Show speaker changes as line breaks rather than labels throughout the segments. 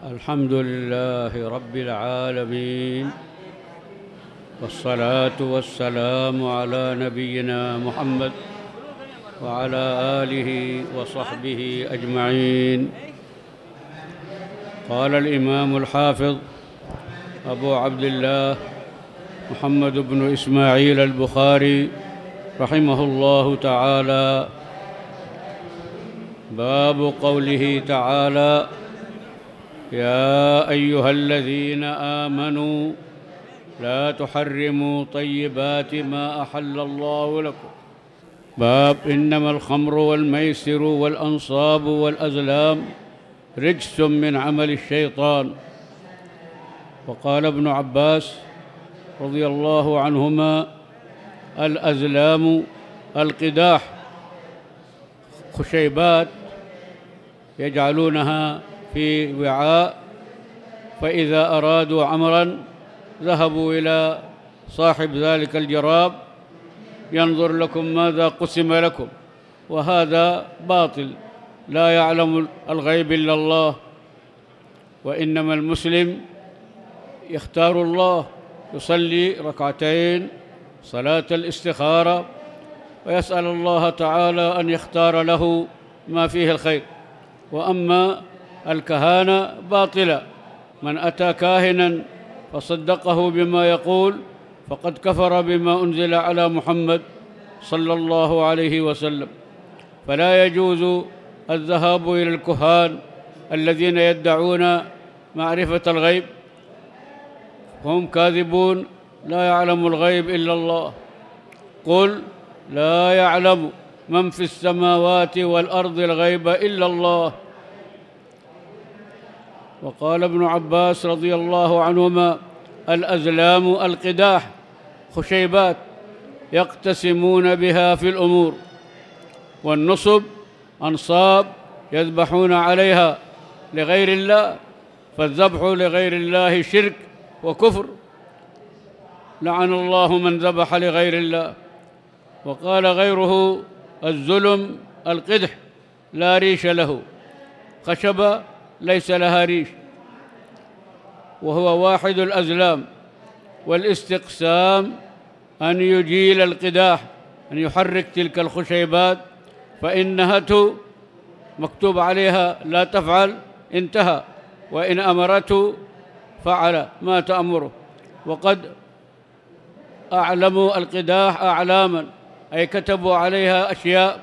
الحمد لله رب العالمين، والصلاة والسلام على نبينا محمد وعلى آله وصحبه أجمعين. قال الإمام الحافظ أبو عبد الله محمد بن إسماعيل البخاري رحمه الله تعالى: باب قوله تعالى: يا أيها الذين آمنوا لا تحرموا طيبات ما أحل الله لكم. باب إنما الخمر والميسر والأنصاب والأزلام رجس من عمل الشيطان. وقال ابن عباس رضي الله عنهما: الأزلام القداح، خشيبات يجعلونها في وعاء، فإذا أرادوا عمرا ذهبوا إلى صاحب ذلك الجراب ينظر لكم ماذا قسم لكم، وهذا باطل، لا يعلم الغيب إلا الله. وإنما المسلم يختار الله، يصلي ركعتين صلاة الاستخارة ويسأل الله تعالى أن يختار له ما فيه الخير. وأما الكهانة باطلة، من أتى كاهنا فصدقه بما يقول فقد كفر بما أنزل على محمد صلى الله عليه وسلم. فلا يجوز الذهاب إلى الكهان الذين يدعون معرفة الغيب، هم كاذبون، لا يعلم الغيب إلا الله. قل لا يعلم من في السماوات والأرض الغيب إلا الله. وقال ابن عباس رضي الله عنهما: الأزلام القداح، خشيبات يقتسمون بها في الأمور. والنصب أنصاب يذبحون عليها لغير الله، فالذبح لغير الله شرك وكفر، لعن الله من ذبح لغير الله. وقال غيره: الزلم القدح لا ريش له، خشبة ليس لها ريش، وهو واحد الأزلام. والاستقسام أن يجيل القداح، أن يحرك تلك الخشيبات، فإن نهته مكتوب عليها لا تفعل انتهى، وإن أمرته فعل ما تأمره. وقد أعلموا القداح أعلاما، أي كتبوا عليها أشياء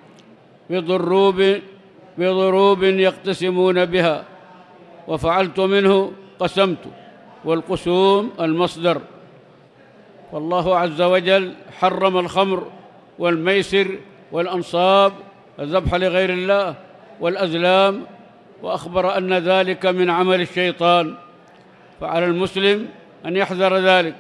بضروب يقتسمون بها، وفعلت منه قسمت، والقسوم المصدر. والله عز وجل حرم الخمر والميسر والأنصاب، الذبح لغير الله، والأزلام، وأخبر أن ذلك من عمل الشيطان، فعلى المسلم أن يحذر ذلك.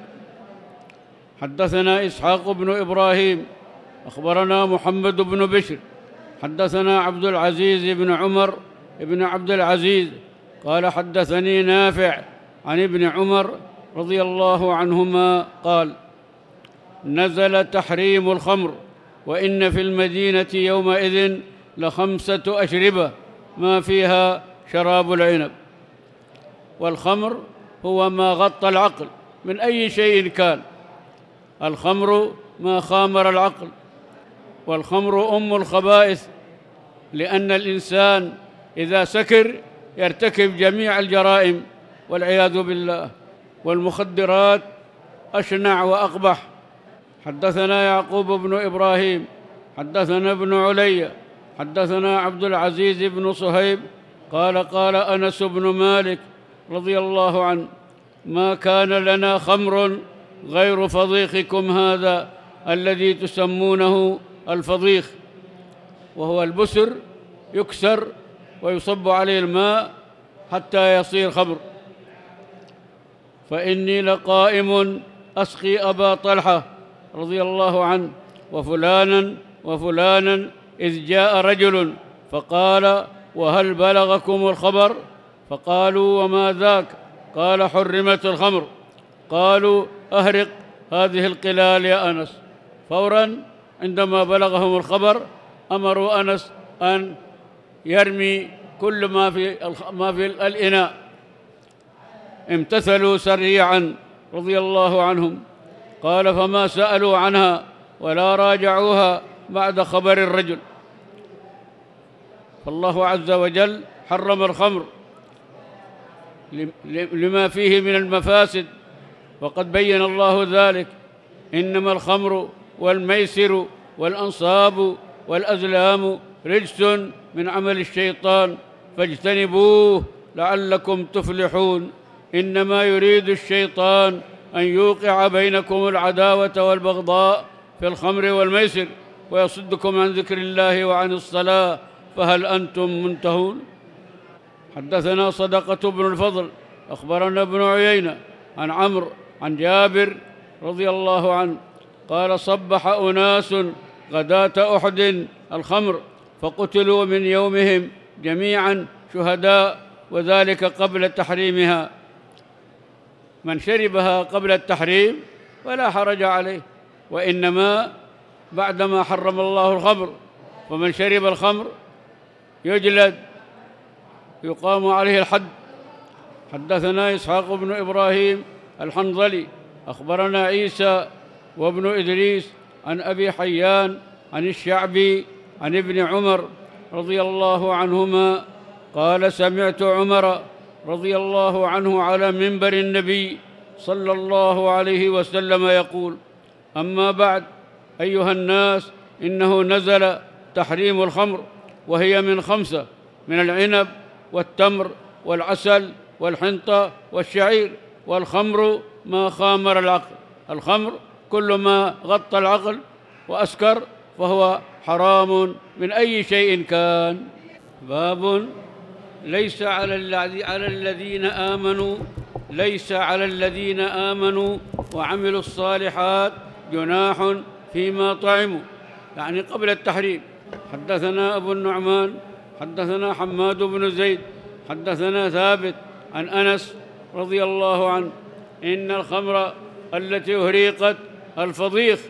حدثنا إسحاق بن إبراهيم أخبرنا محمد بن بشر حدثنا عبد العزيز بن عمر بن عبد العزيز قال: حدثني نافع عن ابن عمر رضي الله عنهما قال: نزل تحريم الخمر، وإن في المدينة يومئذ ل5 أشربة ما فيها شراب العنب. والخمر هو ما غطى العقل من أي شيء كان، الخمر ما خامر العقل. والخمر أم الخبائث، لأن الإنسان إذا سكر يرتكب جميع الجرائم والعياذ بالله. والمخدرات أشنع وأقبح. حدثنا يعقوب بن إبراهيم حدثنا ابن علي حدثنا عبد العزيز بن صهيب قال: قال أنس بن مالك رضي الله عنه: ما كان لنا خمر غير فضيخكم هذا الذي تسمونه الفضيخ، وهو البسر يكسر ويصب عليه الماء حتى يصير خمر. فإني لقائم أسقي أبا طلحة رضي الله عنه وفلانا وفلانا، إذ جاء رجل فقال: وهل بلغكم الخبر؟ فقالوا: وما ذاك؟ قال: حرمت الخمر. قالوا: أهرق هذه القلال يا أنس. فوراً عندما بلغهم الخبر أمروا أنس أن يرمي كل ما في الإناء امتثلوا سريعا رضي الله عنهم. قال: فما سألوا عنها ولا راجعوها بعد خبر الرجل. فالله عز وجل حرم الخمر لما فيه من المفاسد، وقد بين الله ذلك: إنما الخمر والميسر والأنصاب والأزلام رجس من عمل الشيطان فاجتنبوه لعلكم تفلحون. إنما يريد الشيطان أن يوقع بينكم العداوة والبغضاء في الخمر والميسر ويصدكم عن ذكر الله وعن الصلاة، فهل أنتم منتهون؟ حدثنا صدقة بن الفضل أخبرنا ابن عيينة عن عمرو عن جابر رضي الله عنه قال: صبح أناس غداة أحد الخمر فقتلوا من يومهم جميعا شهداء، وذلك قبل تحريمها. من شربها قبل التحريم فلا حرج عليه، وإنما بعدما حرم الله الخمر، ومن شرب الخمر يجلد يقام عليه الحد. حدثنا إسحاق بن إبراهيم الحنظلي أخبرنا عيسى وابن إدريس عن أبي حيان عن الشعبي عن ابن عمر رضي الله عنهما قال: سمعت عمر رضي الله عنه على منبر النبي صلى الله عليه وسلم يقول: أما بعد أيها الناس، إنه نزل تحريم الخمر، وهي من 5: من العنب والتمر والعسل والحنطة والشعير. والخمر ما خامر العقل. الخمر كل ما غطى العقل وأسكر فهو حرام من أي شيء كان. باب: ليس على الذين آمنوا وعملوا الصالحات جناح فيما طعموا، يعني قبل التحريم. حدثنا أبو النعمان حدثنا حماد بن زيد حدثنا ثابت عن أنس رضي الله عنه: إن الخمر التي أهريقت الفضيخ،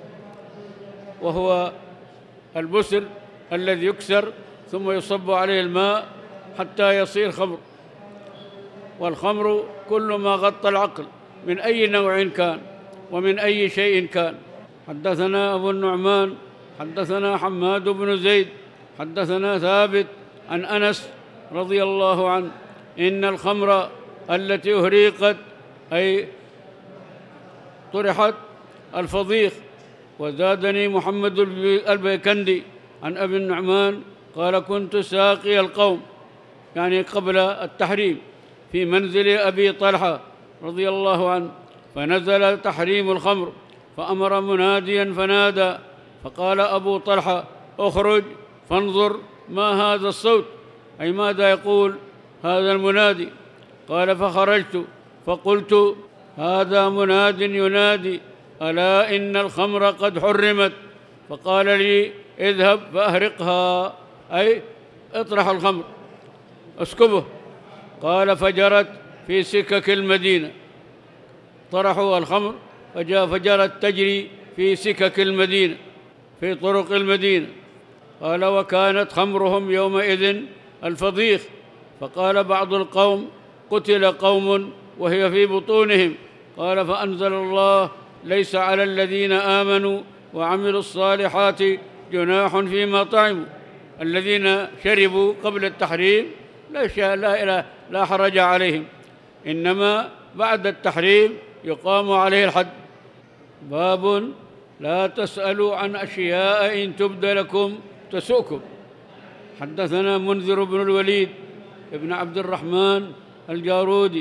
وهو البسر الذي يكسر ثم يصب عليه الماء حتى يصير خمر. والخمر كل ما غطى العقل من أي نوع كان ومن أي شيء كان. حدثنا أبو النعمان حدثنا حماد بن زيد حدثنا ثابت عن أنس رضي الله عنه: إن الخمر التي أهريقت أي طرحت الفضيخ. وزادني محمد البيكندي عن أبي النعمان قال: كنت ساقي القوم، يعني قبل التحريم، في منزل أبي طلحة رضي الله عنه، فنزل تحريم الخمر، فأمر مناديا فنادى، فقال أبو طلحة: اخرج فانظر ما هذا الصوت، أي ماذا يقول هذا المنادي؟ قال: فخرجت فقلت: هذا مناد ينادي ألا إن الخمر قد حرمت. فقال لي: اذهب فأهرقها، أي اطرح الخمر اسكبه. قال: فجرت في سكك المدينة، طرحوا الخمر فجرت تجري في سكك المدينة، في طرق المدينة. قال: وكانت خمرهم يومئذ الفضيخ. فقال بعض القوم: قتل قوم وهي في بطونهم. قال: فأنزل الله: ليس على الذين آمنوا وعملوا الصالحات جناح فيما طعموا. الذين شربوا قبل التحريم لا حرج عليهم، إنما بعد التحريم يقام عليه الحد. باب: لا تسألوا عن أشياء إن تبد لكم تسؤكم. حدثنا منذر بن الوليد ابن عبد الرحمن الجارودي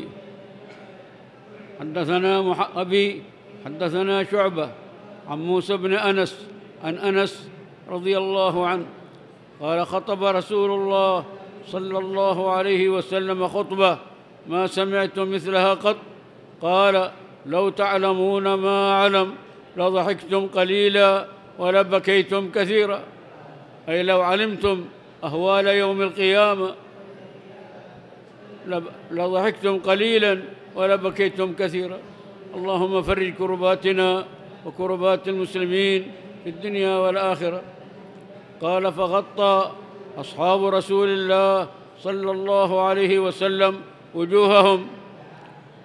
حدثنا أبي حدثنا شعبة عن موسى بن أنس عن أنس رضي الله عنه قال: خطب رسول الله صلى الله عليه وسلم خطبة ما سمعت مثلها قط. قال: لو تعلمون ما أعلم لضحكتم قليلا ولبكيتم كثيرا، أي لو علمتم أهوال يوم القيامة لضحكتم قليلا ولبكيتم كثيرا. اللهم فرج كرباتنا وكربات المسلمين في الدنيا والآخرة. قال: فغطى أصحاب رسول الله صلى الله عليه وسلم وجوههم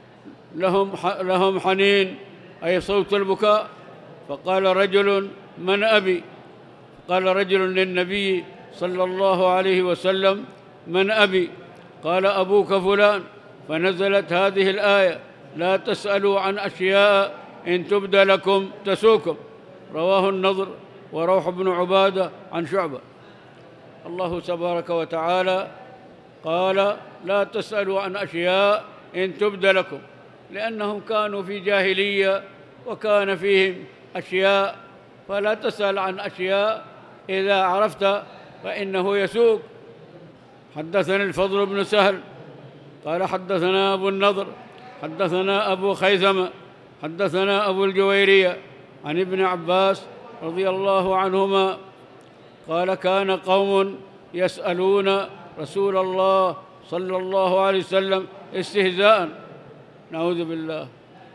لهم حنين، أي صوت البكاء. فقال رجل: من أبي؟ قال رجل للنبي صلى الله عليه وسلم: من أبي؟ قال: أبوك فلان. فنزلت هذه الآية: لا تسألوا عن أشياء إن تبد لكم تسوكم. رواه النضر وروح بن عبادة عن شعبة. الله تبارك وتعالى قال: لا تسألوا عن أشياء إن تبد لكم، لأنهم كانوا في جاهلية وكان فيهم أشياء، فلا تسأل عن أشياء إذا عرفت فإنه يسوق. حدثني الفضل بن سهل قال: حدثنا أبو النضر حدثنا أبو خيثمة حدثنا أبو الجويرية عن ابن عباس رضي الله عنهما قال: كان قوم يسألون رسول الله صلى الله عليه وسلم استهزاء، نعوذ بالله،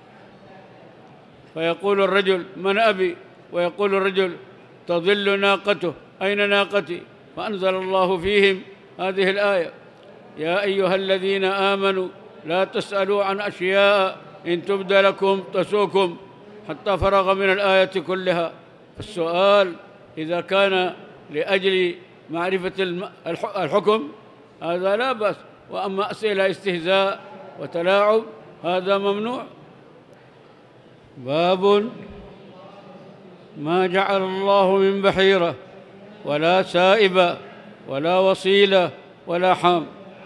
فيقول الرجل: من أبي؟ ويقول الرجل: تضل ناقته، أين ناقتي؟ فأنزل الله فيهم هذه الآية: يا أيها الذين آمنوا لا تسألوا عن أشياء إن تبد لكم تسوكم، حتى فرغ من الآية كلها. السؤال إذا كان لأجل معرفة الحكم هذا لا بأس، وأما أسئلة استهزاء وتلاعب هذا ممنوع. باب ما جعل الله من بحيرة ولا سائبة ولا وصيلة ولا حام.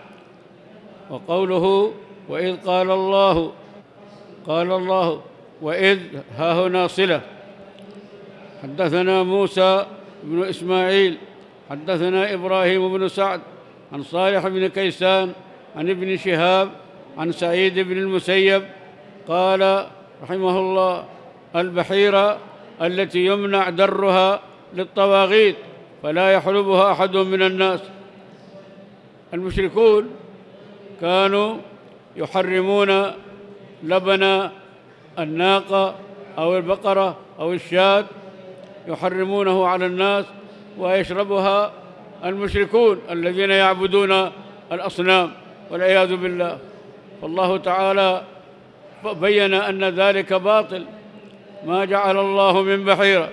وقوله: وإذ قال الله وإذ ها هنا صلة. حدثنا موسى بن إسماعيل حدثنا إبراهيم بن سعد عن صالح بن كيسان عن ابن شهاب عن سعيد بن المسيب قال رحمه الله: البحيرة التي يمنع درها للطواغيت فلا يحلبها أحد من الناس. المشركون كانوا يحرمون لبن الناقة أو البقرة أو الشاة، يحرمونه على الناس ويشربها المشركون الذين يعبدون الأصنام والعياذ بالله. فالله تعالى بين أن ذلك باطل. ما جعل الله من بحيرة،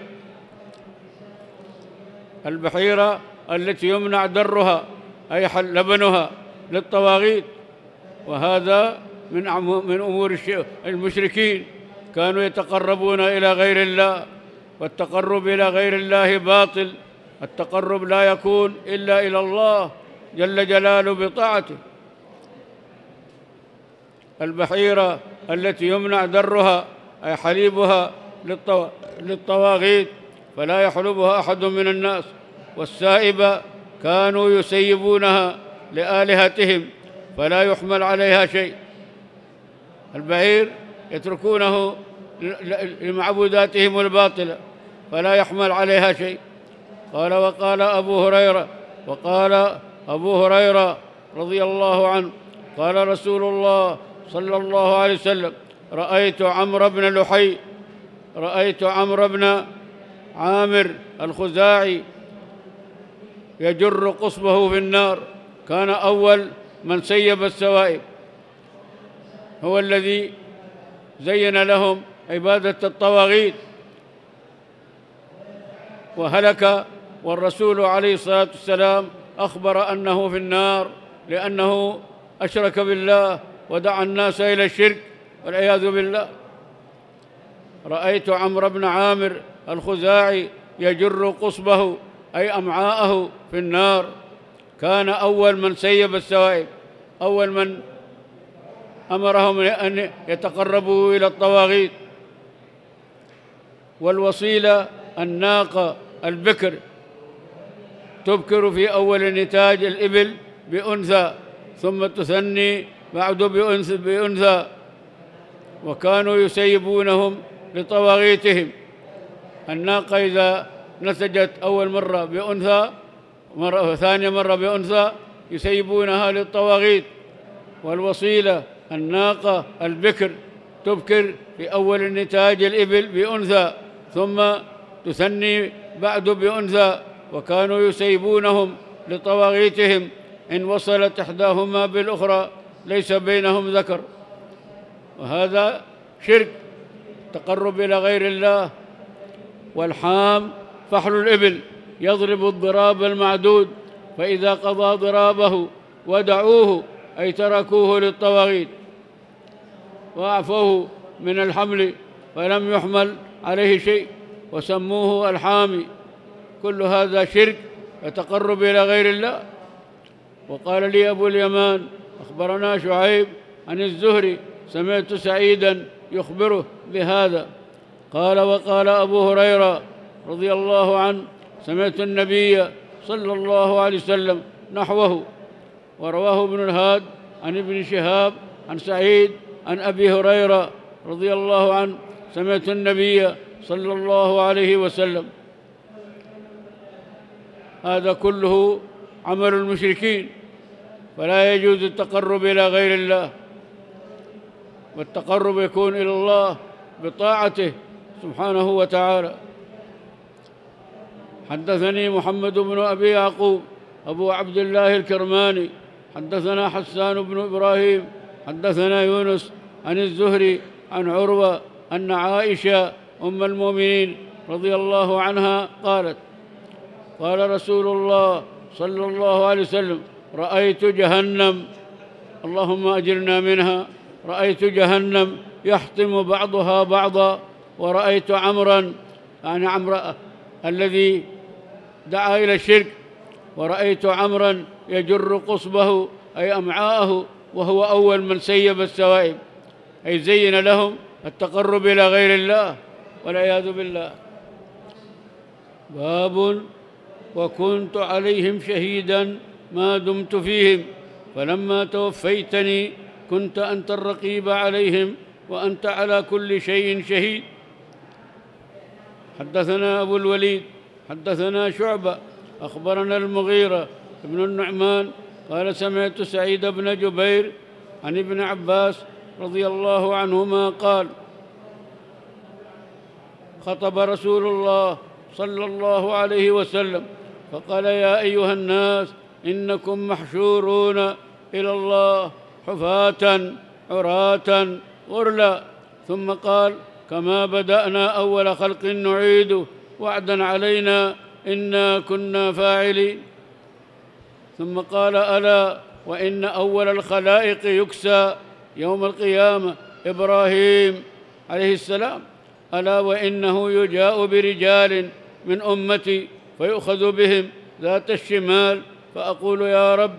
البحيرة التي يمنع درها أي لبنها للطواغيت، وهذا من أمور المشركين. كانوا يتقربون إلى غير الله، والتقرب إلى غير الله باطل. التقرب لا يكون إلا إلى الله جل جلاله بطاعته. البحيرة التي يمنع درها أي حليبها للطواغيت فلا يحلبها أحد من الناس. والسائبة كانوا يسيبونها لآلهتهم فلا يحمل عليها شيء. البعير يتركونه لمعبوداتهم الباطلة فلا يحمل عليها شيء. وقال أبو هريرة رضي الله عنه قال رسول الله صلى الله عليه وسلم: رأيت عمرو بن عامر الخزاعي يجر قصبه في النار. كان أول من سيب السوائب، هو الذي زين لهم عبادة الطواغيت وهلك، والرسول عليه الصلاة والسلام أخبر أنه في النار لأنه أشرك بالله ودعا الناس إلى الشرك والعياذ بالله. رأيت عمرو بن عامر الخزاعي يجر قصبه أي أمعاءه في النار. كان أول من سيب السوائب، أول من أمرهم أن يتقربوا إلى الطواغيت. والوصيلة الناقة البكر تبكر في أول نتاج الإبل بأنثى ثم تثني بعد بأنثى، وكانوا يسيبونهم لطواغيتهم. الناقة إذا نتجت أول مرة بأنثى ثانية مرة بأنثى يسيبونها للطواغيت. والوصيلة الناقة البكر تبكر في أول نتاج الإبل بأنثى ثم تثني بعد بأنثى، وكانوا يسيبونهم لطواغيتهم إن وصلت إحداهما بالأخرى ليس بينهم ذكر. وهذا شرك، تقرب إلى غير الله. والحام فحل الإبل، يضرب الضراب المعدود، فإذا قضى ضرابه ودعوه أي تركوه للطواغيت وأعفوه من الحمل فلم يحمل عليه شيء وسموه الحامي. كل هذا شرك يتقرب إلى غير الله. وقال لي أبو اليمان أخبرنا شعيب عن الزهري سمعت سعيدا يخبره بهذا قال: وقال أبو هريرة رضي الله عنه: سمعت النبي صلى الله عليه وسلم نحوه. ورواه ابن الهاد عن ابن شهاب عن سعيد عن أبي هريرة رضي الله عنه: سمعت النبي صلى الله عليه وسلم. هذا كله عمل المشركين، فلا يجوز التقرب إلى غير الله، والتقرب يكون إلى الله بطاعته سبحانه وتعالى. حدثني محمد بن أبي يعقوب أبو عبد الله الكرماني حدثنا حسان بن إبراهيم حدثنا يونس عن الزهري عن عروة أن عائشة أم المؤمنين رضي الله عنها قالت: قال رسول الله صلى الله عليه وسلم: رأيت جهنم، اللهم أجرنا منها، رأيت جهنم يحطم بعضها بعضا، ورأيت عمرا، يعني عمرو الذي دعا إلى الشرك، ورأيت عمرا يجر قصبه أي أمعاءه، وهو أول من سيب السوائب، أي زين لهم التقرب إلى غير الله والعياذ بالله. باب: وكنت عليهم شهيدا ما دمت فيهم، فلما توفيتني كنت أنت الرقيب عليهم وأنت على كل شيء شهيد. حدثنا أبو الوليد حدثنا شعبة أخبرنا المغيرة بن النعمان قال: سمعت سعيد بن جبير عن ابن عباس رضي الله عنهما قال: خطب رسول الله صلى الله عليه وسلم فقال: يا أيها الناس إنكم محشورون إلى الله حفاة عراة غرلا، ثم قال: كما بدأنا أول خلق نعيده وعدا علينا إنا كنا فاعلين. ثم قال: ألا وإن أول الخلائق يكسى يوم القيامة إبراهيم عليه السلام، ألا وإنه يجاء برجال من أمتي فيؤخذ بهم ذات الشمال فأقول: يا رب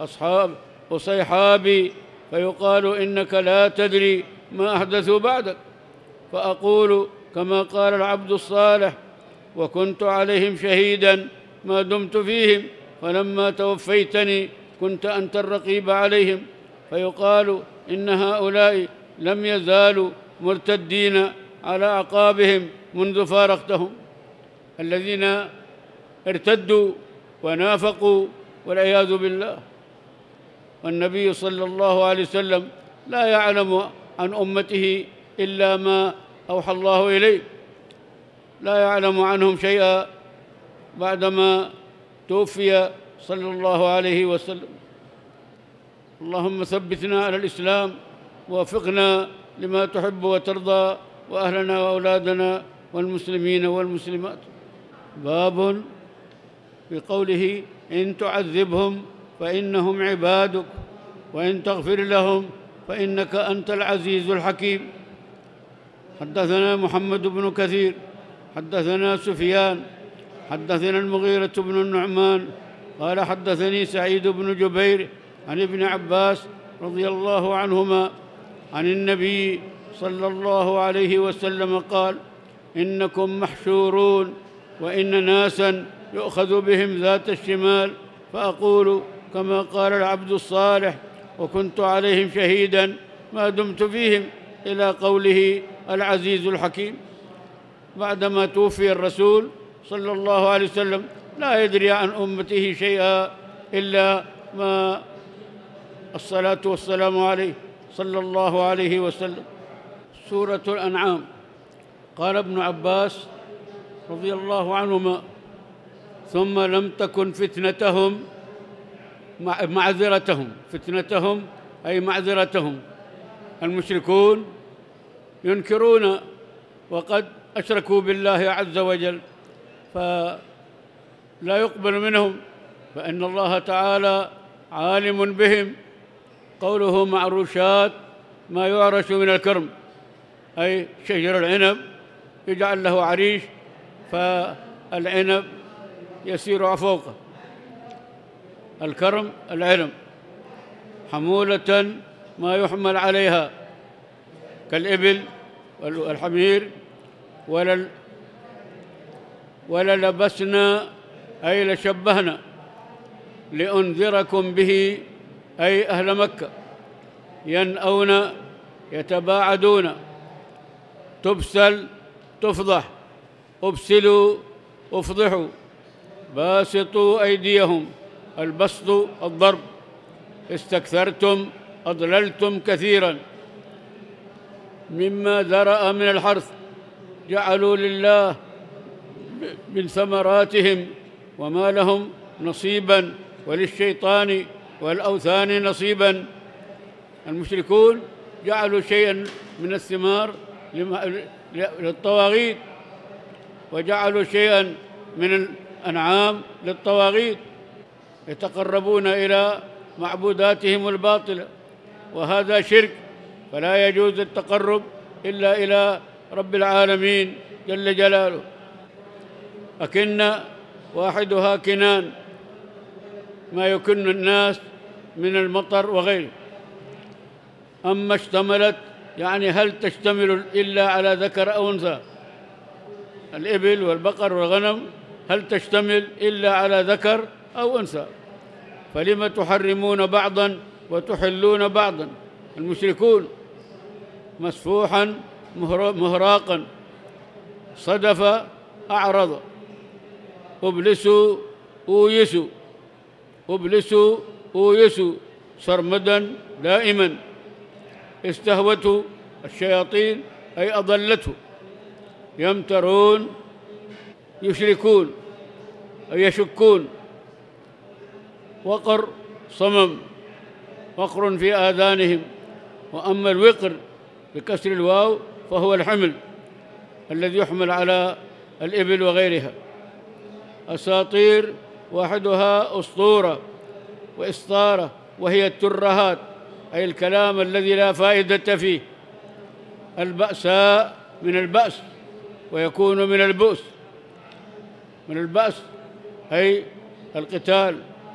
أصحابي، فيقال: إنك لا تدري ما أحدثوا بعدك، فأقول كما قال العبد الصالح: وكنت عليهم شهيدا ما دمت فيهم، فلما توفيتني كنت أنت الرقيب عليهم، فيقال: إن هؤلاء لم يزالوا مرتدين على أعقابهم منذ فارقتهم، الذين ارتدوا ونافقوا والعياذ بالله. والنبي صلى الله عليه وسلم لا يعلم عن أمته إلا ما أوحى الله إليه، لا يعلم عنهم شيئا بعدما توفي صلى الله عليه وسلم. اللهم ثبتنا على الإسلام ووفقنا لما تحب وترضى، وأهلنا وأولادنا والمسلمين والمسلمات. باب في قوله: إن تعذبهم فإنهم عبادك وإن تغفر لهم فإنك أنت العزيز الحكيم. حدثنا محمد بن كثير حدثنا سفيان حدثنا المغيرة بن النعمان قال: حدثني سعيد بن جبير عن ابن عباس رضي الله عنهما عن النبي صلى الله عليه وسلم قال: إنكم محشورون وإن ناسا يؤخذ بهم ذات الشمال، فأقول كما قال العبد الصالح: وكنت عليهم شهيدا ما دمت فيهم، إلى قوله العزيز الحكيم. بعدما توفي الرسول صلى الله عليه وسلم لا يدري عن أمته شيئا إلا ما الصلاة والسلام عليه صلى الله عليه وسلم. سورة الأنعام. قال ابن عباس رضي الله عنهما: ثم لم تكن فتنتهم فتنتهم أي معذرتهم، المشركون ينكرون وقد أشركوا بالله عز وجل، فلا يقبل منهم، فإن الله تعالى عالم بهم. قوله معروشات ما يعرش من الكرم، أي شجر العنب يجعل له عريش فالعنب يسير فوقه. الكرم العنب. حمولة ما يحمل عليها كالإبل والحمير. وللبسنا أي لشبهنا لأنذركم به أي أهل مكة. ينأون يتباعدون. تبسل تفضح. أبسلوا أفضحوا. باسطوا أيديهم. البسط الضرب. استكثرتم أضللتم كثيرا. مما ذرأ من الحرث جعلوا لله من ثمراتهم وما لهم نصيبا وللشيطان والأوثان نصيبا. المشركون جعلوا شيئا من الثمار للطواغيت، وجعلوا شيئا من الأنعام للطواغيت، يتقربون إلى معبوداتهم الباطلة، وهذا شرك، فلا يجوز التقرب إلا إلى رب العالمين جل جلاله. أكن واحدها كنان، ما يكن الناس من المطر وغيره. أما اشتملت يعني هل تشتمل إلا على ذكر أو أنثى؟ الإبل والبقر والغنم هل تشتمل إلا على ذكر أو أنثى؟ فلم تحرمون بعضا وتحلون بعضا؟ المشركون مسفوحا مهراقا. صدف أعرض. أبلسوا أويسوا. أبلسوا أويسوا سرمدا دائما. استهوته الشياطين أي أضلته. يمترون يشركون أي يشكون. وقر صمم. وقر في آذانهم. وأما الوقر بكسر الواو فهو الحمل الذي يحمل على الإبل وغيرها. أساطير واحدها أسطورة وإسطارة، وهي الترهات أي الكلام الذي لا فائدة فيه. البأساء من البأس، ويكون من البؤس. من البأس أي القتال،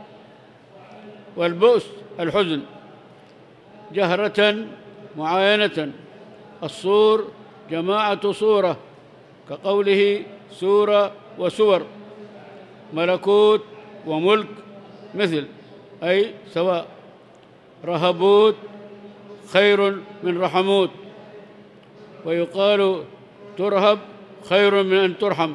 والبؤس الحزن. جهرة معاينة. الصور جماعة صورة، كقوله سورة وسور. ملكوت وملك مثل أي سواء. رهبوت خير من رحموت، ويقال ترهب خير من أن ترحم.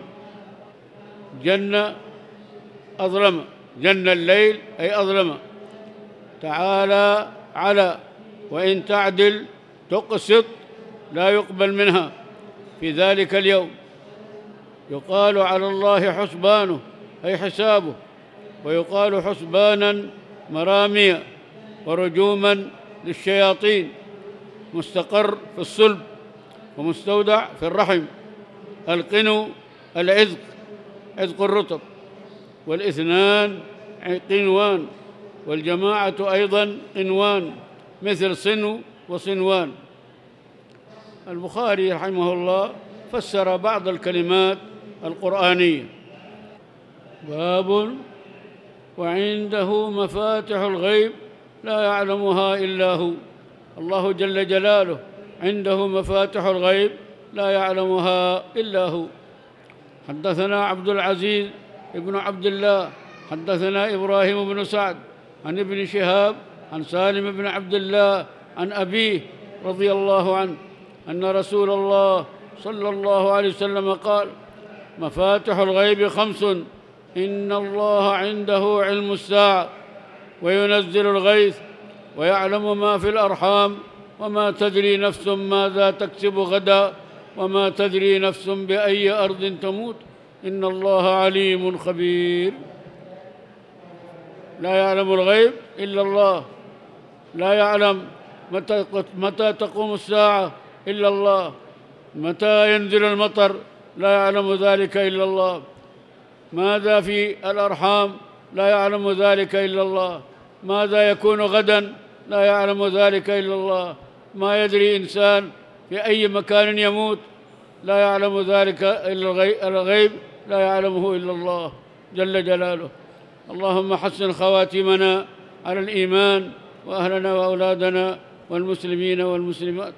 جن أظلم. جن الليل أي أظلم. تعالى على. وإن تعدل تقسط لا يقبل منها في ذلك اليوم. يقال على الله حسبانه أي حسابه، ويقال حسبانا مراميا ورجوما للشياطين. مستقر في الصلب ومستودع في الرحم. القنو العذق، عذق الرطب. والاثنان قنوان، والجماعة أيضا قنوان مثل صنو وصنوان. البخاري رحمه الله فسر بعض الكلمات القرآنية. باب وعنده مفاتح الغيب لا يعلمها إلا هو. الله جل جلاله عنده مفاتح الغيب لا يعلمها إلا هو. حدثنا عبد العزيز ابن عبد الله حدثنا إبراهيم بن سعد عن ابن شهاب عن سالم بن عبد الله عن أبيه رضي الله عنه أن رسول الله صلى الله عليه وسلم قال: مفاتح الغيب 5: إن الله عنده علم الساعة وينزل الغيث ويعلم ما في الأرحام وما تدري نفس ماذا تكسب غدا وما تدري نفس بأي أرض تموت إن الله عليم خبير. لا يعلم الغيب إلا الله، لا يعلم متى تقوم الساعة إلا الله، متى ينزل المطر لا يعلم ذلك إلا الله، ماذا في الأرحام لا يعلم ذلك إلا الله، ماذا يكون غدا لا يعلم ذلك إلا الله، ما يدري إنسان في أي مكان يموت لا يعلم ذلك إلا الغيب لا يعلمه إلا الله جل جلاله. اللهم حسن خواتمنا على الإيمان وأهلنا وأولادنا والمسلمين والمسلمات.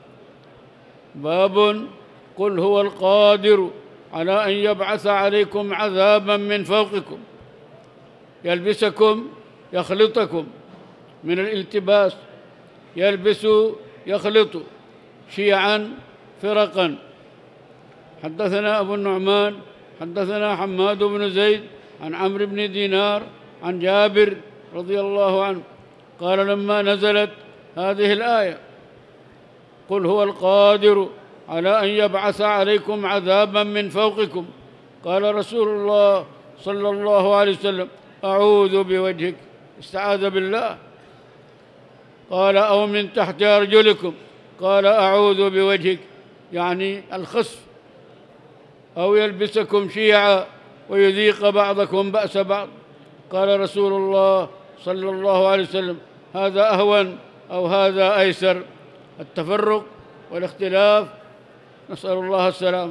باب قل هو القادر على أن يبعث عليكم عذابا من فوقكم، يلبسكم يخلطكم من الالتباس، يلبس يخلط شيعا فرقا. حدثنا أبو النعمان حدثنا حماد بن زيد عن عمرو بن دينار عن جابر رضي الله عنه قال لما نزلت هذه الآية قل هو القادر على أن يبعث عليكم عذابا من فوقكم، قال رسول الله صلى الله عليه وسلم أعوذ بوجهك، استعاذ بالله. قال أو من تحت أرجلكم، قال أعوذ بوجهك، يعني الخسف، أو يلبسكم شيعا ويذيق بعضكم بأس بعض، قال رسول الله صلى الله عليه وسلم هذا أهون أو هذا أيسر، التفرق والاختلاف، نسأل الله السلام.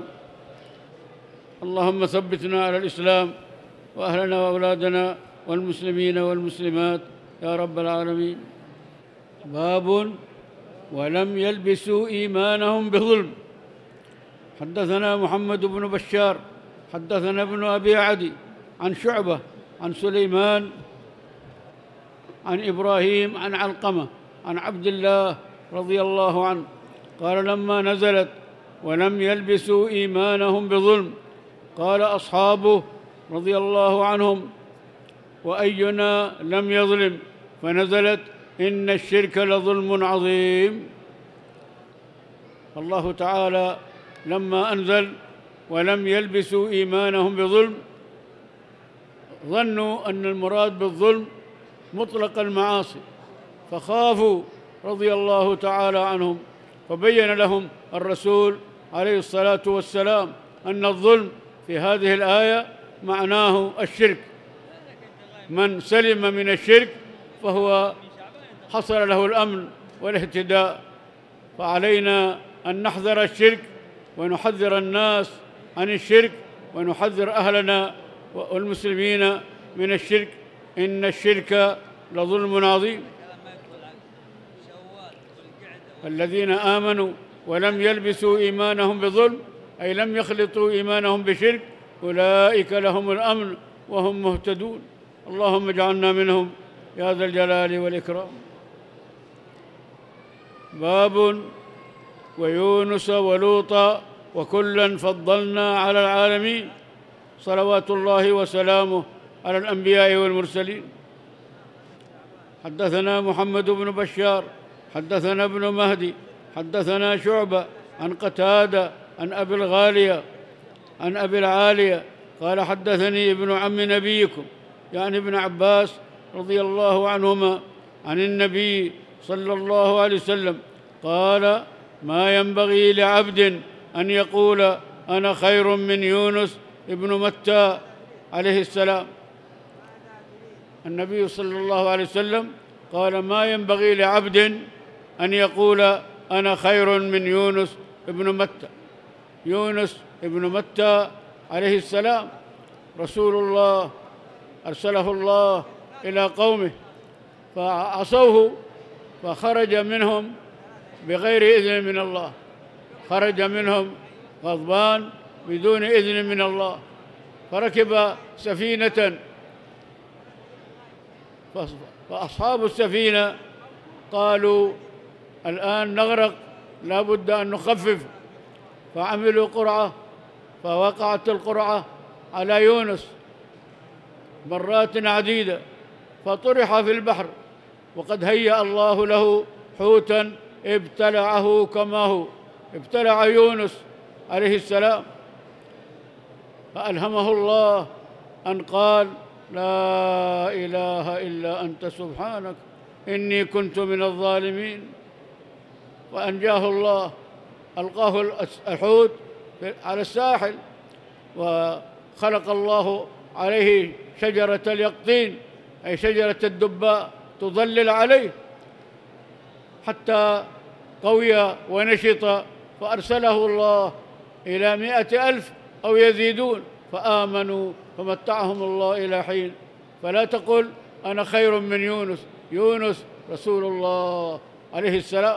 اللهم ثبتنا على الإسلام وأهلنا وأولادنا والمسلمين والمسلمات يا رب العالمين. باب ولم يلبسوا إيمانهم بظلم. حدثنا محمد بن بشار حدثنا ابن أبي عدي عن شعبة عن سليمان عن إبراهيم عن علقمة عن عبد الله رضي الله عنه قال لما نزلت ولم يلبسوا إيمانهم بظلم قال أصحابه رضي الله عنهم وأينا لم يظلم، فنزلت إن الشرك لظلم عظيم. الله تعالى لما أنزل ولم يلبسوا إيمانهم بظلم ظنوا أن المراد بالظلم مطلق المعاصي، فخافوا رضي الله تعالى عنهم، فبين لهم الرسول عليه الصلاة والسلام أن الظلم في هذه الآية معناه الشرك، من سلم من الشرك فهو حصل له الأمن والاهتداء. فعلينا أن نحذر الشرك ونحذر الناس عن الشرك ونحذر أهلنا والمسلمين من الشرك، إن الشرك لظلم عظيم. الذين آمنوا ولم يلبسوا إيمانهم بظلم أي لم يخلطوا إيمانهم بشرك أولئك لهم الأمن وهم مهتدون. اللهم اجعلنا منهم يا ذا الجلال والإكرام. باب ويونس ولوطا وكلا فضلنا على العالمين، صلوات الله وسلامه على الأنبياء والمرسلين. حدثنا محمد بن بشار حدثنا ابن مهدي حدثنا شعبة عن قتادة عن أبي الغالية عن أبي العالية قال حدثني ابن عم نبيكم يعني ابن عباس رضي الله عنهما عن النبي صلى الله عليه وسلم قال ما ينبغي لعبد أن يقول أنا خير من يونس ابن متى عليه السلام. النبي صلى الله عليه وسلم قال ما ينبغي لعبد أن يقول أنا خير من يونس ابن متى. يونس ابن متى عليه السلام رسول الله أرسله الله إلى قومه فعصوه فخرج منهم بغير إذن من الله، خرج منهم غضبان بدون إذن من الله، فركب سفينة، فأصحاب السفينة قالوا الآن نغرق لا بد أن نخفف، فعملوا قرعة فوقعت القرعة على يونس مرات عديدة فطرح في البحر، وقد هيأ الله له حوتا ابتلعه كما هو، ابتلع يونس عليه السلام، فألهمه الله أن قال لا إله إلا أنت سبحانك إني كنت من الظالمين. وأنجاه الله، ألقاه الحوت على الساحل، وخلق الله عليه شجرة اليقطين أي شجرة الدباء تظلل عليه حتى قوي ونشط، فأرسله الله إلى 100,000 أو يزيدون فآمنوا فمتعهم الله إلى حين. فلا تقل أنا خير من يونس، يونس رسول الله عليه السلام.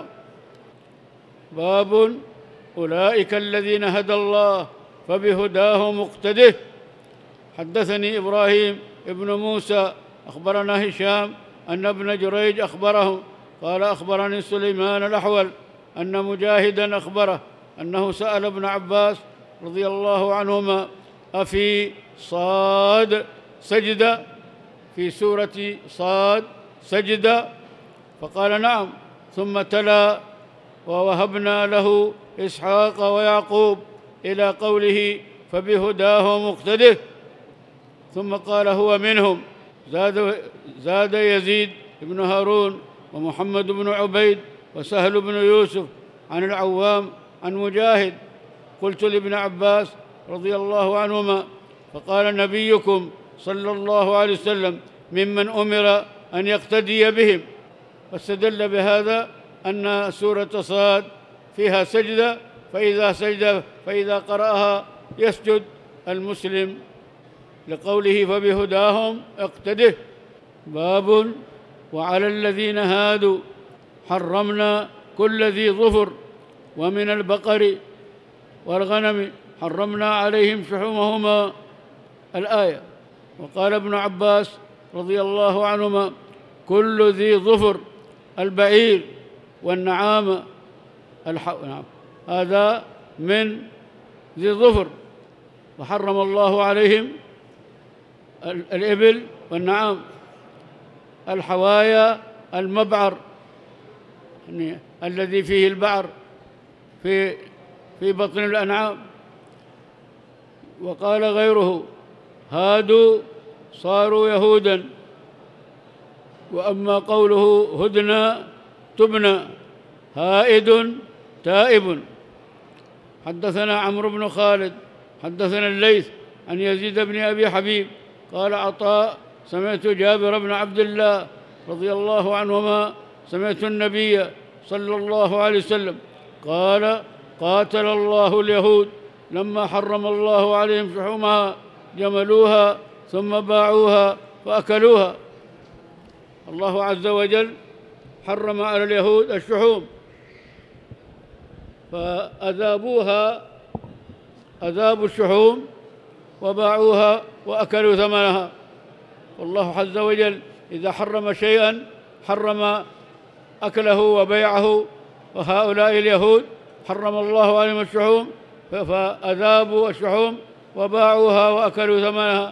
باب أولئك الذين هدى الله فبهداه مقتده. حدثني إبراهيم ابن موسى أخبرنا هشام أن ابن جريج أخبره قال أخبرني سليمان الأحول أن مجاهدا أخبره أنه سأل ابن عباس رضي الله عنهما أفي صاد سجدة، في سورة صاد سجدة؟ فقال نعم، ثم تلا ووهبنا له إسحاق ويعقوب إلى قوله فبهداه مقتده، ثم قال هو منهم. زاد يزيد بن هارون ومحمد بن عبيد وسهل بن يوسف عن العوام عن مجاهد. قلت لابن عباس رضي الله عنهما فقال نبيكم صلى الله عليه وسلم ممن أمر أن يقتدي بهم، واستدل بهذا أن سورة صاد فيها سجدة، فإذا قرأها يسجد المسلم لقوله فبهداهم اقتده. باب وعلى الذين هادوا حرمنا كل ذي ظفر ومن البقر والغنم حرمنا عليهم شحومهما، الآية. وقال ابن عباس رضي الله عنهما كل ذي ظفر البعير والنعام هذا من ذي ظفر، وحرم الله عليهم الإبل والنعام. الحوايا المبعر يعني الذي فيه البعر في بطن الأنعام. وقال غيره هادوا صاروا يهودا. وأما قوله هدنا تبنى هائد تائب. حدثنا عمرو بن خالد حدثنا الليث عن يزيد بن أبي حبيب قال عطاء سمعت جابر بن عبد الله رضي الله عنهما سمعت النبي صلى الله عليه وسلم قال قاتل الله اليهود لما حرم الله عليهم شحومها جملوها ثم باعوها فأكلوها. الله عز وجل حرم على اليهود الشحوم فأذابوها، أذابوا الشحوم وباعوها وأكلوا ثمنها. والله عز وجل إذا حرم شيئا حرم أكله وبيعه، وهؤلاء اليهود حرم الله عليهم الشحوم فأذابوا الشحوم وباعوها وأكلوا ثمنها،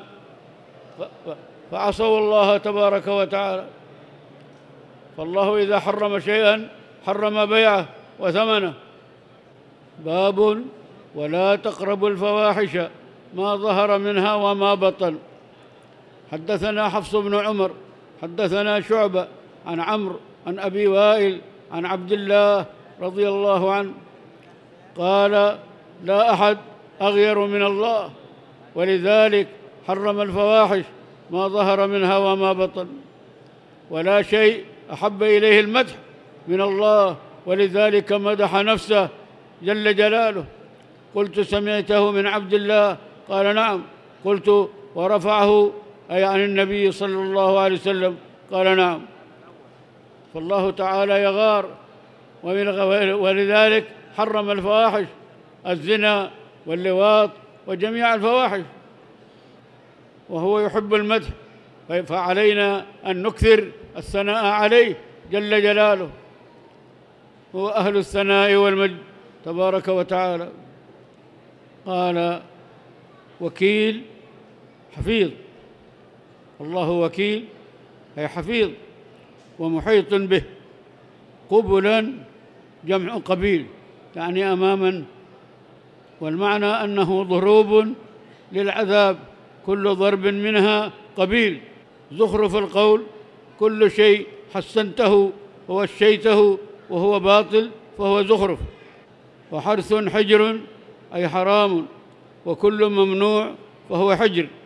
فعصوا الله تبارك وتعالى. فالله إذا حرم شيئا حرم بيعه وثمنه. باب ولا تقربوا الفواحش ما ظهر منها وما بطن. حدثنا حفص بن عمر حدثنا شعبة عن عمرو عن أبي وائل عن عبد الله رضي الله عنه قال لا أحد أغير من الله، ولذلك حرم الفواحش ما ظهر منها وما بطن، ولا شيء أحب إليه المدح من الله، ولذلك مدح نفسه جل جلاله. قلت سمعته من عبد الله؟ قال نعم. قلت ورفعه أي عن النبي صلى الله عليه وسلم؟ قال نعم. فالله تعالى يغار، ولذلك حرم الفواحش الزنا واللواط وجميع الفواحش، وهو يحب المدح، فعلينا أن نكثر الثناء عليه جل جلاله، هو أهل الثناء والمجد تبارك وتعالى. قال وكيل حفيظ، الله وكيل أي حفيظ ومحيط به. قبلا جمع قبيل يعني أماما، والمعنى أنه ضروب للعذاب كل ضرب منها قبيل. زخرف القول كل شيء حسنته ووشيته وهو باطل فهو زخرف، وحرث حجر أي حرام، وكل ممنوع فهو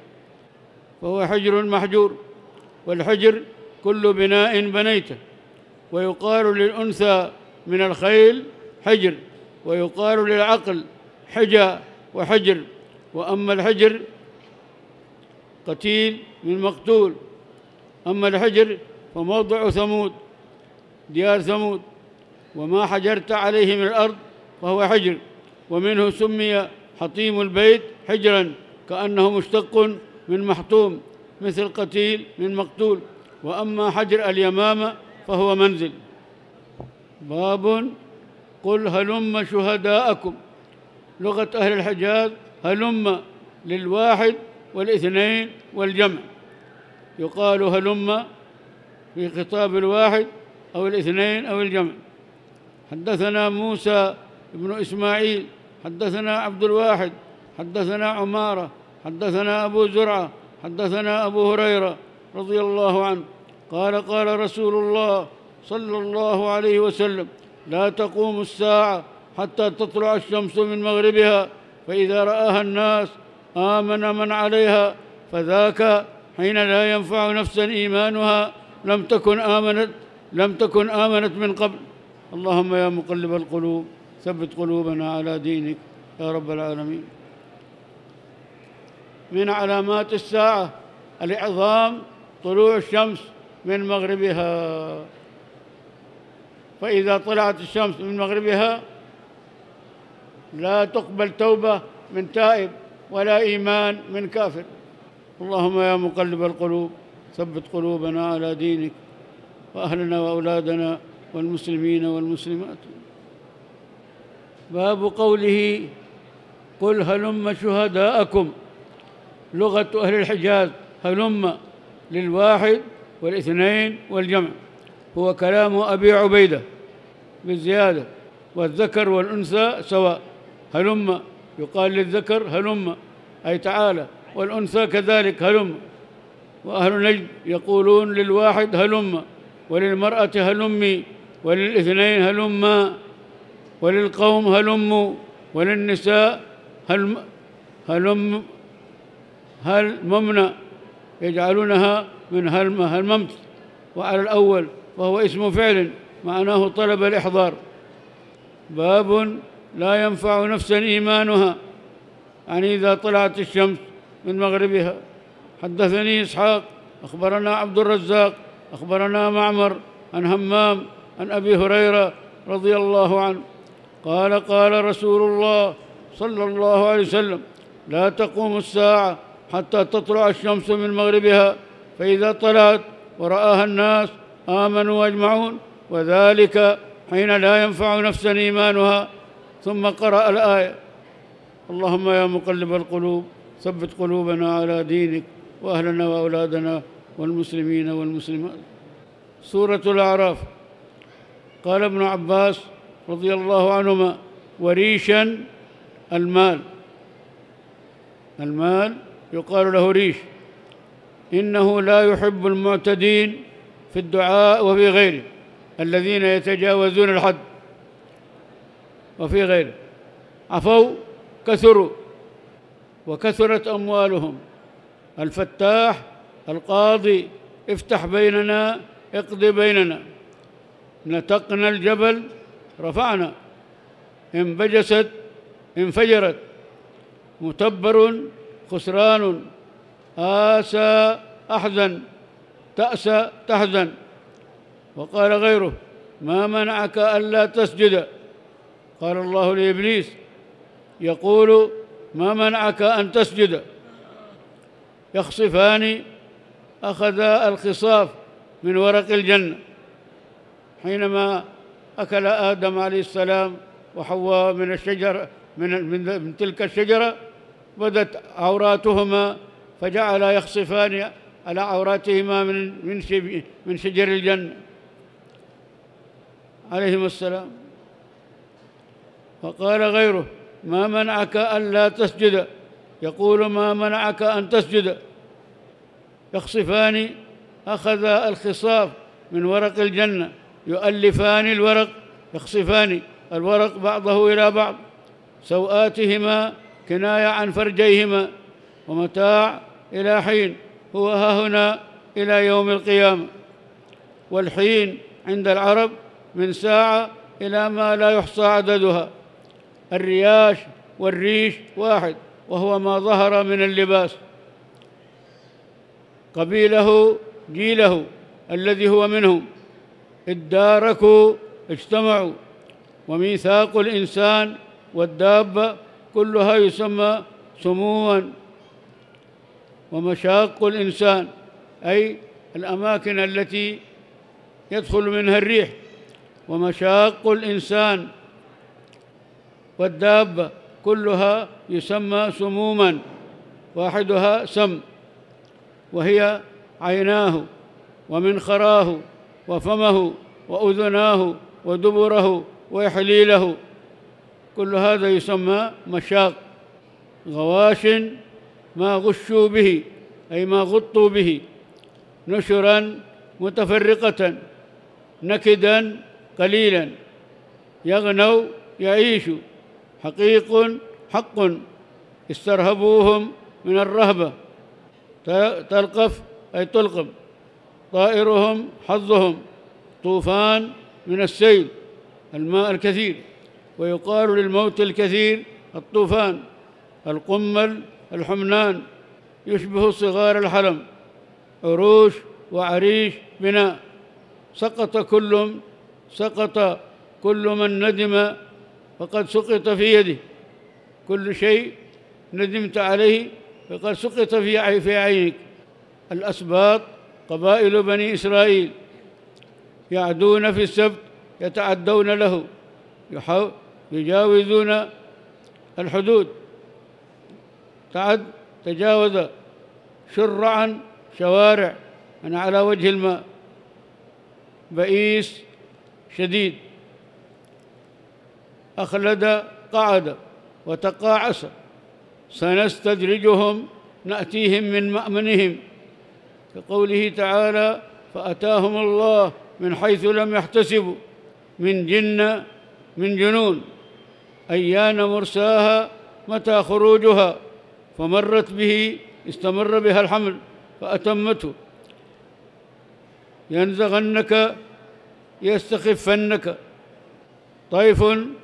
حجر محجور. والحجر كل بناء بنيته. ويقال للأنثى من الخيل حجر، ويقال للعقل حجى وحجر. وأما الحجر قتيل من مقتول. أما الحجر فموضع ثمود، ديار ثمود، وما حجرت عليه من الأرض فهو حجر. ومنه سمي حطيم البيت حجرا، كأنه مشتق من محطوم، مثل قتيل من مقتول. وأما حجر اليمامة فهو منزل. باب قل هلم شهداءكم. لغة أهل الحجاز هلم للواحد والاثنين والجمع. يقال هلم في خطاب الواحد أو الاثنين أو الجمع. حدثنا موسى بن إسماعيل حدثنا عبد الواحد حدثنا عمارة حدثنا أبو زرعة حدثنا أبو هريرة رضي الله عنه قال قال رسول الله صلى الله عليه وسلم: لا تقوم الساعة حتى تطلع الشمس من مغربها، فإذا رآها الناس آمن من عليها، فذاك حين لا ينفع نفسا إيمانها لم تكن آمنت من قبل. اللهم يا مقلب القلوب ثبت قلوبنا على دينك يا رب العالمين. من علامات الساعة الإعظام طلوع الشمس من مغربها، فإذا طلعت الشمس من مغربها لا تقبل توبة من تائب ولا إيمان من كافر. اللهم يا مقلب القلوب ثبت قلوبنا على دينك وأهلنا وأولادنا والمسلمين والمسلمات. باب قوله قل هلم شهداءكم. لغة أهل الحجاز هلم للواحد والاثنين والجمع، هو كلام أبي عبيدة بالزيادة، والذكر والأنثى سواء. هلم يقال للذكر هلم أي تعالى، والأنثى كذلك هلم. وأهل نجد يقولون للواحد هلم، وللمرأة هلمي، وللاثنين هلما، وللقوم هلموا، وللنساء هلممن، يجعلونها من هلممت، وعلى الأول وهو اسم فعل معناه طلب الإحضار. باب لا ينفع نفسا إيمانها، يعني إذا طلعت الشمس من مغربها. حدثني إسحاق أخبرنا عبد الرزاق أخبرنا معمر عن همام عن أبي هريرة رضي الله عنه قال قال رسول الله صلى الله عليه وسلم: لا تقوم الساعة حتى تطلع الشمس من مغربها، فإذا طلعت ورآها الناس آمنوا أجمعون، وذلك حين لا ينفع نفسا إيمانها. ثم قرأ الآية: اللهم يا مقلب القلوب ثبت قلوبنا على دينك وأهلنا وأولادنا والمسلمين والمسلمات. سورة الأعراف. قال ابن عباس رضي الله عنهما: وريشا المال يقال له ريش، إنه لا يحب المعتدين في الدعاء وفي غيره، الذين يتجاوزون الحد وفي غيره. عفوا كثروا وكثرت أموالهم. الفتاح القاضي افتح بيننا اقض بيننا. نتقنا الجبل رفعنا، انبجست انفجرت. متبر خسران، آسى أحزن، تأسى تحزن. وقال غيره: ما منعك ألا تسجد؟ قال الله لإبليس يقول: ما منعك أن تسجد؟ يخصفان أخذا الخصاف من ورق الجنة حينما أكل آدم عليه السلام وحواء من الشجرة من تلك الشجرة، بدت عوراتهما فجعلا يخصفان على عوراتهما من شجر الجنة عليهما السلام. وقال غيره: ما منعك ألا تسجد؟ يقول: ما منعك أن تسجد؟ يخصفان أخذ الخصاف من ورق الجنة، يؤلفان الورق، يخصفان الورق بعضه إلى بعض، سوآتهما كناية عن فرجيهما، ومتاع إلى حين هو هاهنا إلى يوم القيامة. والحين عند العرب من ساعة إلى ما لا يحصى عددها. الرياش والريش واحد، وهو ما ظهر من اللباس. قبيله جيله الذي هو منهم، اداركوا اجتمعوا. وميثاق الإنسان والدابة كلها يسمى سموا. ومشاق الإنسان أي الأماكن التي يدخل منها الريح. ومشاق الإنسان والدابة كلها يسمى سموما، واحدها سم، وهي عيناه ومنخراه وفمه وأذناه ودبره وإحليله، كل هذا يسمى مشاق. غواش ما غشوا به أي ما غطوا به، نشرا متفرقة، نكدا قليلا، يغنوا يعيشوا، حقيق حق استرهبوهم من الرهبة، تلقف أي تلقم، طائرهم حظهم، طوفان من السيل الماء الكثير، ويقال للموت الكثير الطوفان. القمل الحمنان يشبه صغار الحلم، عروش وعريش بناء. سقط كل من ندم فقد سقط في يده، كل شيء ندمت عليه فقد سقط في عينك. الأسباط قبائل بني إسرائيل يعدون في السبت، يتعدون له، يجاوزون الحدود. تجاوز شرعا شوارع أنا على وجه الماء، بئيس شديد، أخلد قعد وتقاعس. سنستدرجهم نأتيهم من مأمنهم، كقوله تعالى: فأتاهم الله من حيث لم يحتسبوا، من جنون. أيان مرساها متى خروجها، فمرت به استمر بها الحمل فأتمته. ينزغنك يستخفنك، طيف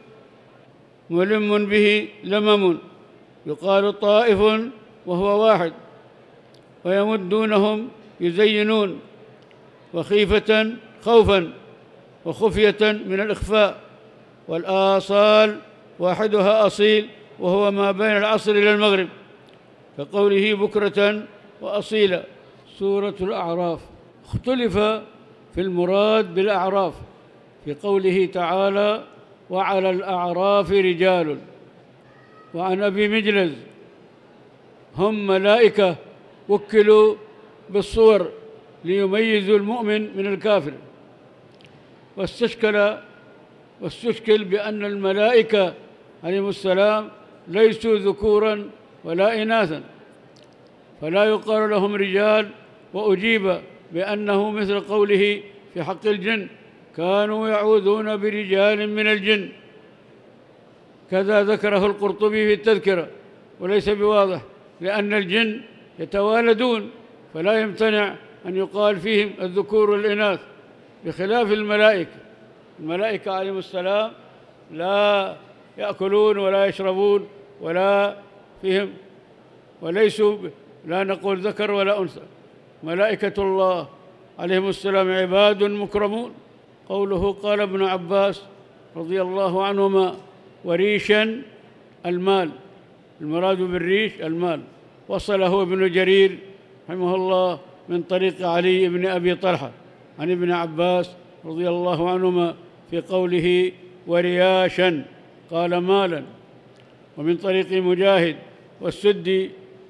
ملم به لمم، يقال طائف وهو واحد. ويمدونهم يزينون، وخيفة خوفا، وخفية من الإخفاء. والآصال واحدها أصيل، وهو ما بين العصر إلى المغرب، كقوله بكرة وأصيلا. سورة الأعراف. اختلف في المراد بالأعراف في قوله تعالى: وعلى الأعراف رجال. وعن أبي مجلز: هم ملائكة وكلوا بالصور ليميزوا المؤمن من الكافر. واستشكل بأن الملائكة عليهم السلام ليسوا ذكورا ولا إناثا، فلا يقال لهم رجال. وأجيب بأنه مثل قوله في حق الجن: كانوا يعوذون برجال من الجن. كذا ذكره القرطبي في التذكرة، وليس بواضح، لأن الجن يتوالدون، فلا يمتنع أن يقال فيهم الذكور والإناث، بخلاف الملائكة عليهم السلام لا يأكلون ولا يشربون ولا فيهم، وليسوا لا نقول ذكر ولا أنثى. ملائكة الله عليهم السلام عباد مكرمون. قوله قال ابن عباس رضي الله عنهما: وريشا المال، المراد بالريش المال. وصله ابن جرير رحمه الله من طريق علي بن أبي طلحة عن ابن عباس رضي الله عنهما في قوله ورياشا قال مالا. ومن طريق مجاهد والسدي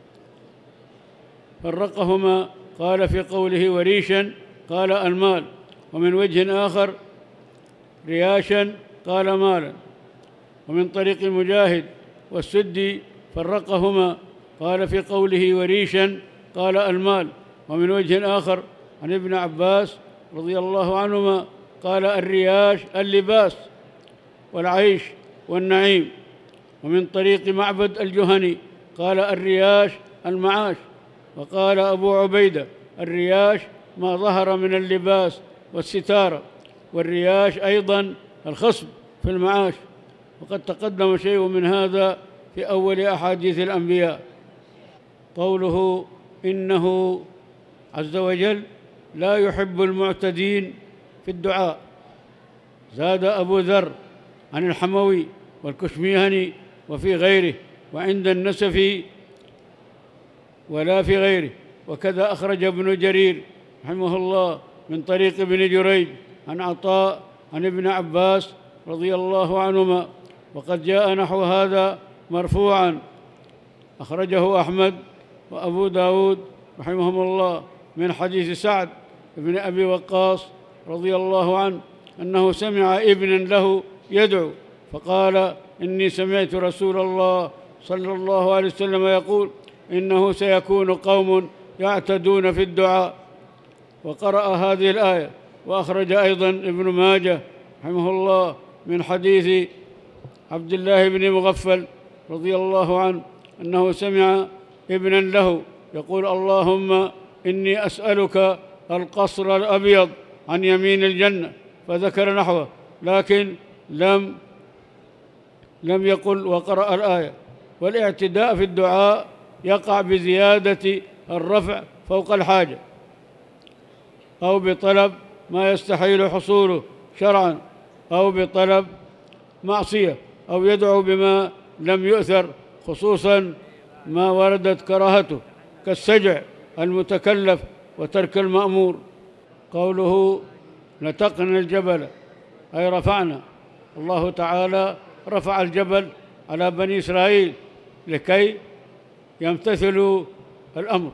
فرقهما، قال في قوله وريشا قال المال، ومن وجه آخر رياشا قال مالا. ومن طريق مجاهد والسدي فرقهما، قال في قوله وريشا قال المال، ومن وجه آخر عن ابن عباس رضي الله عنهما قال الرياش اللباس. والعيش والنعيم. ومن طريق معبد الجهني قال الرياش المعاش. وقال أبو عبيدة الرياش ما ظهر من اللباس والستارة، والرياش أيضا الخصب في المعاش، وقد تقدم شيء من هذا في أول أحاديث الأنبياء. قوله إنه عز وجل لا يحب المعتدين في الدعاء. زاد أبو ذر عن الحموي والكشميهني وفي غيره، وعند النسفي ولا في غيره. وكذا أخرج ابن جرير رحمه الله من طريق ابن جريج عن عطاء عن ابن عباس رضي الله عنهما، وقد جاء نحو هذا مرفوعا أخرجه أحمد وأبو داود رحمهم الله من حديث سعد بن أبي وقاص رضي الله عنه أنه سمع ابنا له يدعو فقال إني سمعت رسول الله صلى الله عليه وسلم يقول إنه سيكون قوم يعتدون في الدعاء، وقرأ هذه الآية. وأخرج أيضا ابن ماجه رحمه الله من حديث عبد الله بن مغفل رضي الله عنه أنه سمع ابنا له يقول اللهم إني أسألك القصر الأبيض عن يمين الجنة، فذكر نحوه، لكن لم يقل وقرأ الآية. والاعتداء في الدعاء يقع بزيادة الرفع فوق الحاجة، أو بطلب ما يستحيل حصوله شرعا، أو بطلب معصية، أو يدعو بما لم يؤثر، خصوصا ما وردت كراهته كالسجع المتكلف وترك المأمور. قوله نتقنا الجبل أي رفعنا. الله تعالى رفع الجبل على بني إسرائيل لكي يمتثلوا الأمر.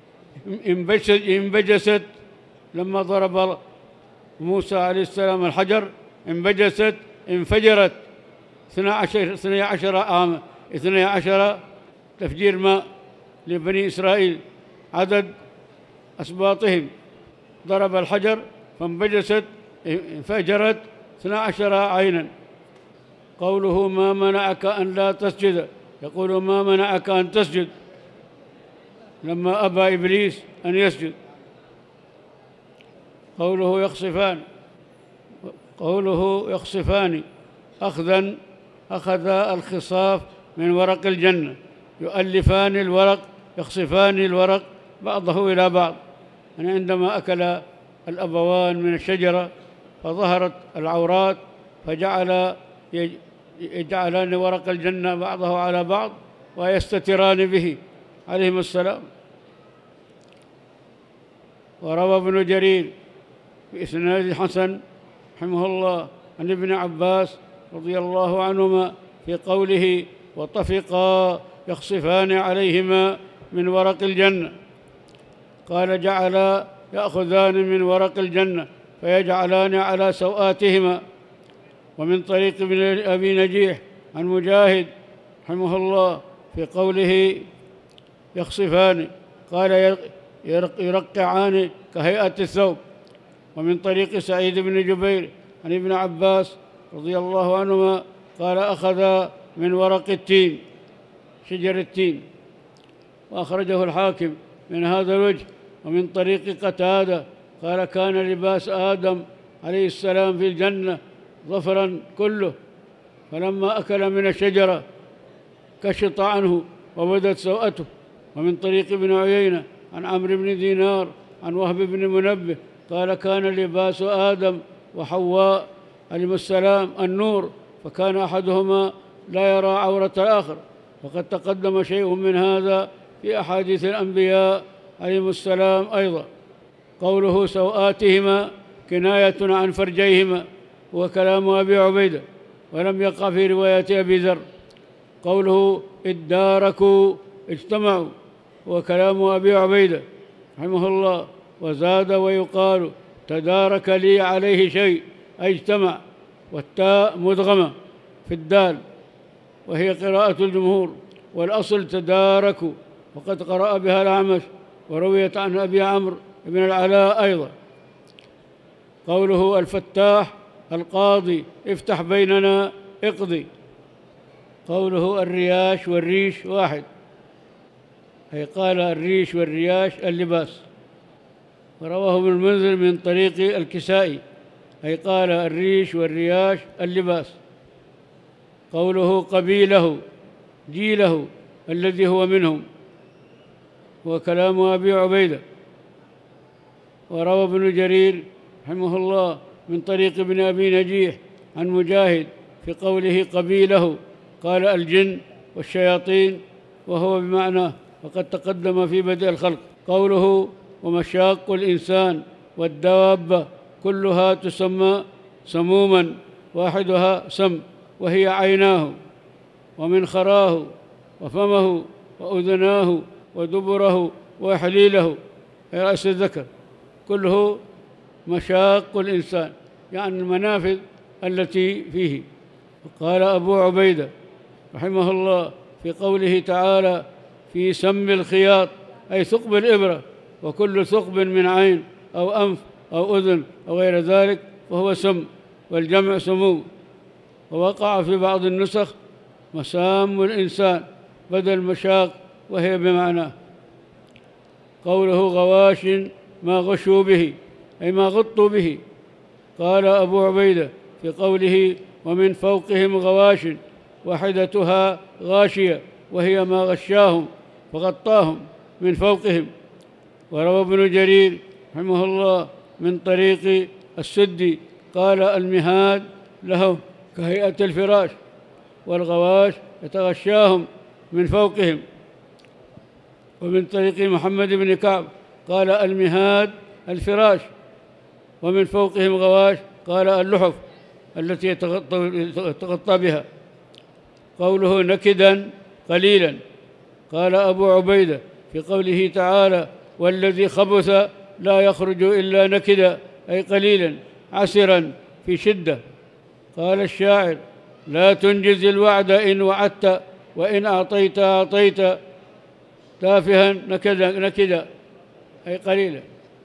انبجست لما ضرب موسى عليه السلام الحجر، انبجست انفجرت 12 تفجير ماء لبني إسرائيل عدد أسباطهم، ضرب الحجر فانبجست انفجرت 12 عينا. قوله ما منعك أن لا تسجد، يقول ما منعك أن تسجد لما أبى إبليس أن يسجد. قوله يخصفان أخذ الخصاف من ورق الجنة، يؤلفان الورق، يخصفان الورق بعضه إلى بعض. يعني عندما أكل الأبوان من الشجرة فظهرت العورات فجعل يجعلان ورق الجنة بعضه على بعض ويستتران به عليهم السلام. وروى ابن جرير بإسناد حسن رحمه الله عن ابن عباس رضي الله عنهما في قوله وطفقا يخصفان عليهما من ورق الجنة، قال جعلا يأخذان من ورق الجنة فيجعلان على سوآتهما. ومن طريق ابن أبي نجيح عن مجاهد رحمه الله في قوله يخصفان قال يرقعان كهيئة الثوب. ومن طريق سعيد بن جبير عن ابن عباس رضي الله عنهما قال أخذ من ورق التين، شجر التين. وأخرجه الحاكم من هذا الوجه. ومن طريق قتادة قال كان لباس آدم عليه السلام في الجنة ظفرا كله، فلما أكل من الشجرة كشط عنه وبدت سوءته. ومن طريق ابن عيينة عن عمرو بن دينار عن وهب بن منبه قال كان لباس آدم وحواء عليهما السلام النور، فكان أحدهما لا يرى عورة الآخر، وقد تقدم شيء من هذا في أحاديث الأنبياء عليهم السلام أيضا. قوله سوآتهما كناية عن فرجيهما وكلام أبي عبيدة، ولم يقع في رواية أبي ذر. قوله اداركوا اجتمعوا وكلام أبي عبيدة رحمه الله. وزاد ويقال تدارك لي عليه شيء أي اجتمع، والتاء مدغمة في الدال وهي قراءة الجمهور، والأصل تداركوا، وقد قرأ بها الأعمش، ورويت عن أبي عمرو بن العلاء أيضا. قوله الفتاح القاضي افتح بيننا اقضي. قوله الرياش والريش واحد، أي قال الريش والرياش اللباس. ورواه ابن المنذر من طريق الكسائي، أي قال الريش والرياش اللباس. قوله قبيله جيله الذي هو منهم، وكلام أبي عبيدة. وروى ابن جرير رحمه الله من طريق ابن أبي نجيح عن مجاهد في قوله قبيله قال الجن والشياطين، وهو بمعنى وقد تقدم في بدء الخلق. قوله ومشاق الإنسان والدابة كلها تسمى سموما، واحدها سم، وهي عيناه ومنخراه وفمه وأذناه ودبره وحليله، أي رأس الذكر، كله مشاق الإنسان، يعني المنافذ التي فيه. قال أبو عبيدة رحمه الله في قوله تعالى في سم الخياط، أي ثقب الإبرة، وكل ثقب من عين أو أنف أو أذن أو غير ذلك فهو سم، والجمع سمو. ووقع في بعض النسخ مسام الإنسان بدل مشاق، وهي بمعناه. قوله غواش ما غشوا به، أي ما غطوا به. قال أبو عبيدة في قوله ومن فوقهم غواش، واحدتها غاشية، وهي ما غشاهم فغطاهم من فوقهم. وروى ابن جرير رحمه الله من طريق السدي قال المهاد له كهيئة الفراش، والغواش يتغشاهم من فوقهم. ومن طريق محمد بن كعب قال المهاد الفراش، ومن فوقهم غواش قال اللحف التي يتغطى بها. قوله نكدا قليلا، قال أبو عبيدة في قوله تعالى والذي خبث لا يخرج إلا نكدا، أي قليلا عسرا في شدة. قال الشاعر لا تنجز الوعد إن وعدت، وإن أعطيت أعطيت تافها نكدا، أي قليلا.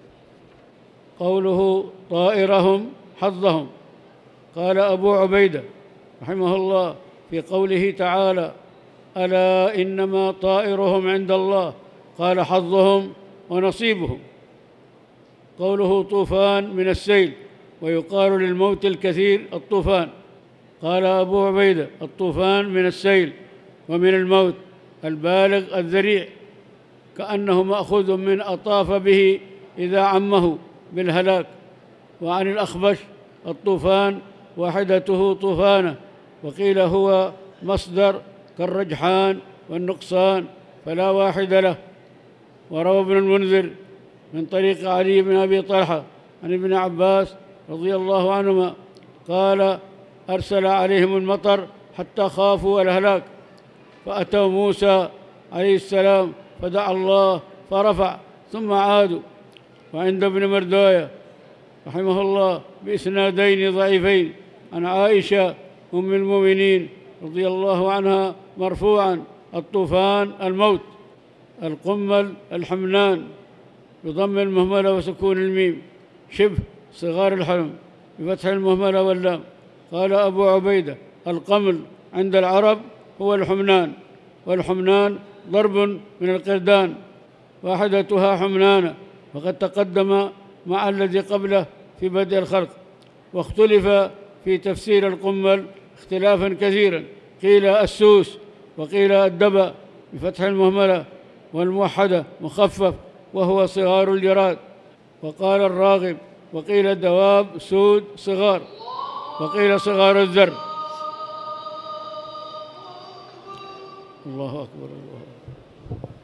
قوله طائرهم حظهم، قال أبو عبيدة رحمه الله في قوله تعالى ألا إنما طائرهم عند الله، قال حظهم ونصيبهم. قوله طوفان من السيل، ويقال للموت الكثير الطوفان. قال أبو عبيدة الطوفان من السيل ومن الموت البالغ الذريع، كأنه مأخوذ من أطاف به إذا عمه بالهلاك. وعن الأخبش الطوفان واحدته طوفانة، وقيل هو مصدر كالرجحان والنقصان فلا واحد له. وروى ابن المنذر من طريق علي بن أبي طلحة عن ابن عباس رضي الله عنهما قال أرسل عليهم المطر حتى خافوا الهلاك، فأتوا موسى عليه السلام فدعا الله فرفع ثم عادوا. وعند ابن مردوية رحمه الله بإسنادين ضعيفين عن عائشة أم المؤمنين رضي الله عنها مرفوعا الطوفان الموت، القمل الحملان بضم المهملة وسكون الميم، شبه صغار الحلم بفتح المهملة واللام. قال أبو عبيدة القمل عند العرب هو الحمنان، والحمنان ضرب من القردان، واحدتها حمنانة، وقد تقدم مع الذي قبله في بدء الخلق. واختلف في تفسير القمل اختلافا كثيرا، قيل السوس وقيل الدبأ بفتح المهملة والموحدة مخفف وهو صغار الجراد. وقال الراغب وقيل الدواب سود صغار، وقيل صغار الذر. الله أكبر الله أكبر.